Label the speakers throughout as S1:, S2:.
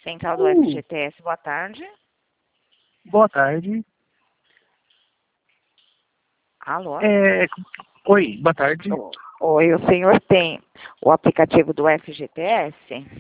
S1: Central do FGTS, boa tarde.
S2: Boa tarde.
S1: Alô?
S2: Oi, boa tarde.
S1: Oi, o senhor tem o aplicativo do FGTS?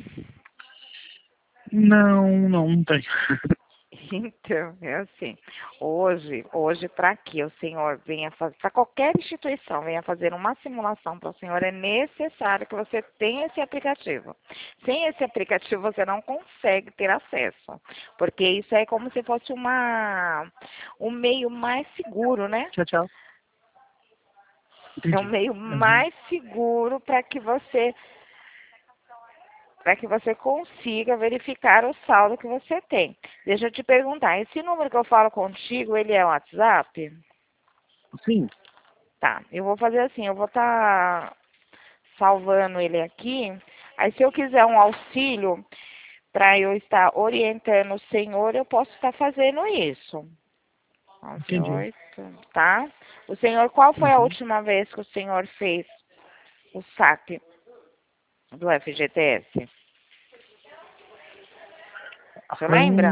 S2: Não tenho.
S1: Então, é assim, hoje para que o senhor venha fazer, para qualquer instituição venha fazer uma simulação para o senhor, é necessário que você tenha esse aplicativo. Sem esse aplicativo você não consegue ter acesso, porque isso é como se fosse um meio mais seguro, né?
S2: Tchau. Entendi.
S1: É um meio mais seguro para que você consiga verificar o saldo que você tem. Deixa eu te perguntar, esse número que eu falo contigo, ele é o WhatsApp?
S2: Sim.
S1: Tá, eu vou fazer assim, eu vou estar salvando ele aqui, aí se eu quiser um auxílio para eu estar orientando o senhor, eu posso estar fazendo isso.
S2: entendi.
S1: Tá? O senhor, qual foi a última vez que o senhor fez o saque do FGTS? Você lembra?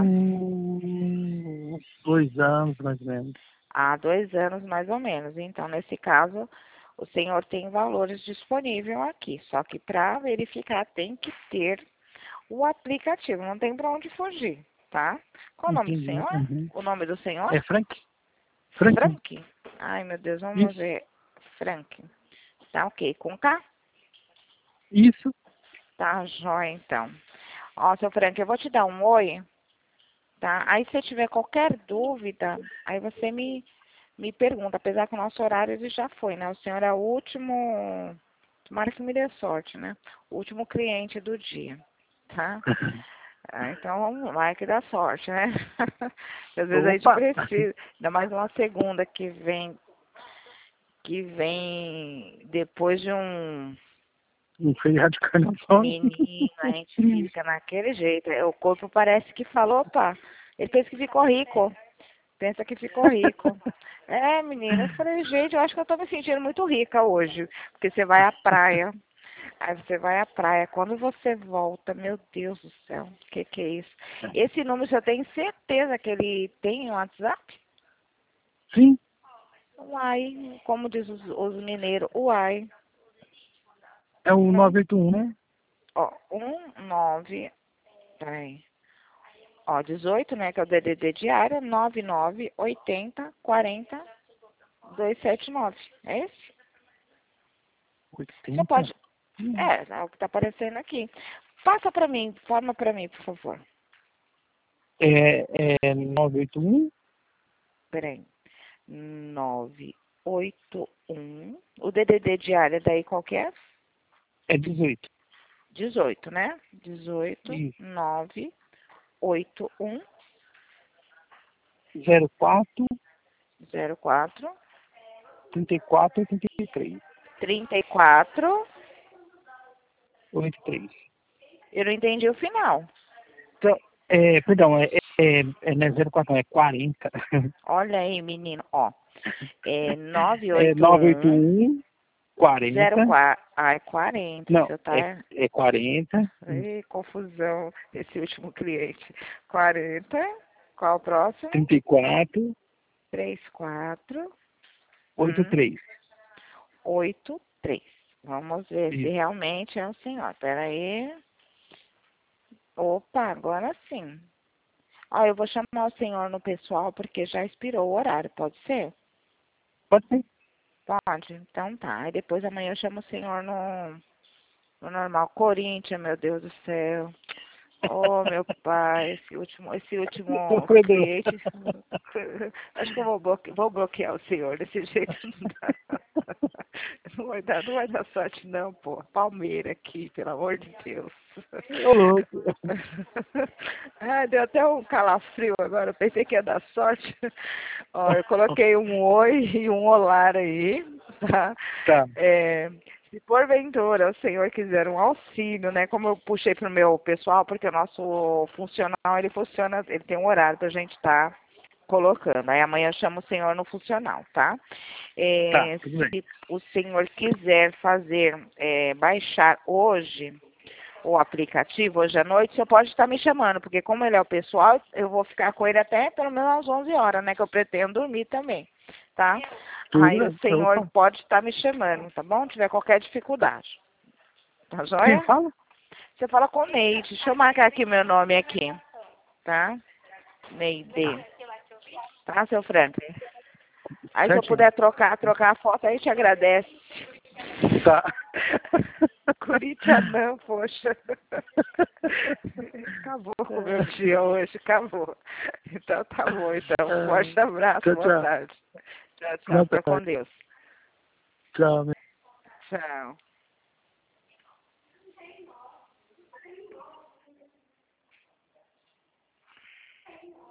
S2: 2 anos, mais ou menos.
S1: Há 2 anos, mais ou menos. Então, nesse caso, o senhor tem valores disponíveis aqui. Só que para verificar tem que ter o aplicativo. Não tem para onde fugir, tá? Qual o nome do
S2: Entendi.
S1: senhor? O nome do senhor?
S2: É Frank?
S1: Frank? Ai, meu Deus, vamos
S2: Isso.
S1: ver. Frank. Tá ok. Com K?
S2: Isso.
S1: Tá, jóia, então. Ó, seu Frank, eu vou te dar um oi, tá? Aí, se tiver qualquer dúvida, aí você me pergunta, apesar que o nosso horário ele já foi, né? O senhor é o último, tomara que me dê sorte, né? O último cliente do dia, tá? Então vamos lá que dá sorte, né? Às vezes a gente
S2: Opa!
S1: precisa, ainda mais uma segunda que vem depois de um
S2: Um feriado de carnaval.
S1: menino, a gente fica naquele jeito. O corpo parece que falou, opa, ele pensa que ficou rico. Pensa que ficou rico. É, menina, eu falei, gente, eu acho que eu tô me sentindo muito rica hoje. Porque você vai à praia. Aí você vai à praia. Quando você volta, meu Deus do céu, o que é isso? Esse número você tem certeza que ele tem um WhatsApp?
S2: Sim.
S1: Uai, como diz os mineiros, uai.
S2: É o
S1: Não,
S2: 981, né?
S1: ó, 19, peraí. Ó, 18, né, que é o DDD diário, 998040 279. É esse? Você
S2: 80?
S1: pode. É o que tá aparecendo aqui. Passa pra mim, forma pra mim, por favor.
S2: É 981?
S1: Peraí. 981. O DDD diário daí qual que é?
S2: É 18.
S1: 18, né? 18,
S2: Isso.
S1: 981
S2: 04
S1: 04
S2: 34 83.
S1: 34.
S2: 83.
S1: Eu não entendi o final.
S2: Então, perdão, não é 04, não, é 40.
S1: Olha aí, menino, ó. É
S2: É
S1: 981
S2: 981 40.
S1: 04. Ai, 40.
S2: Não,
S1: Você tá.
S2: é 40.
S1: Ih, confusão. Esse último cliente. 40. Qual o próximo?
S2: 34
S1: 34
S2: 83.
S1: 83. Vamos ver se
S2: Isso.
S1: realmente é o senhor. Pera aí. Opa, agora sim. Ó, eu vou chamar o senhor no pessoal porque já expirou o horário. Pode ser?
S2: Pode ser.
S1: Pode. Então tá. Aí depois amanhã eu chamo o senhor no normal. Corinthians, meu Deus do céu. Oh, meu pai, esse último
S2: Perdão.
S1: cliente. Acho que eu vou bloquear o senhor. Desse jeito não dá. Não vai dar sorte, não, pô. Palmeira aqui, pelo amor de Deus.
S2: Ô, louco.
S1: Ah, deu até um calafrio agora. Eu pensei que ia dar sorte. Ó, eu coloquei um oi e um olá aí, tá?
S2: Tá.
S1: Se porventura o senhor quiser um auxílio, né? Como eu puxei pro meu pessoal, porque o nosso funcional, ele tem um horário pra gente estar colocando. Aí amanhã eu chamo o senhor no funcional, tá?
S2: Tá, tudo bem.
S1: Se o senhor quiser baixar hoje o aplicativo hoje à noite, você pode estar me chamando, porque como ele é o pessoal, eu vou ficar com ele até pelo menos às 11 horas, né? Que eu pretendo dormir também, tá? Aí o senhor
S2: Opa.
S1: pode estar me chamando, tá bom? Se tiver qualquer dificuldade. Tá
S2: Quem
S1: joia?
S2: fala?
S1: Você fala com Neide. Deixa eu marcar aqui meu nome aqui, tá? Neide. Tá, seu Franklin? Aí se eu
S2: Certinho.
S1: puder trocar a foto, aí te agradece.
S2: Tá.
S1: Curitianã, poxa. Acabou com o meu dia hoje, acabou. Então tá bom, então. Forte abraço,
S2: Tchau,
S1: boa
S2: tchau.
S1: tarde. Tchau, tchau.
S2: Boa
S1: Fica com
S2: tarde.
S1: Deus.
S2: Tchau.
S1: Tchau.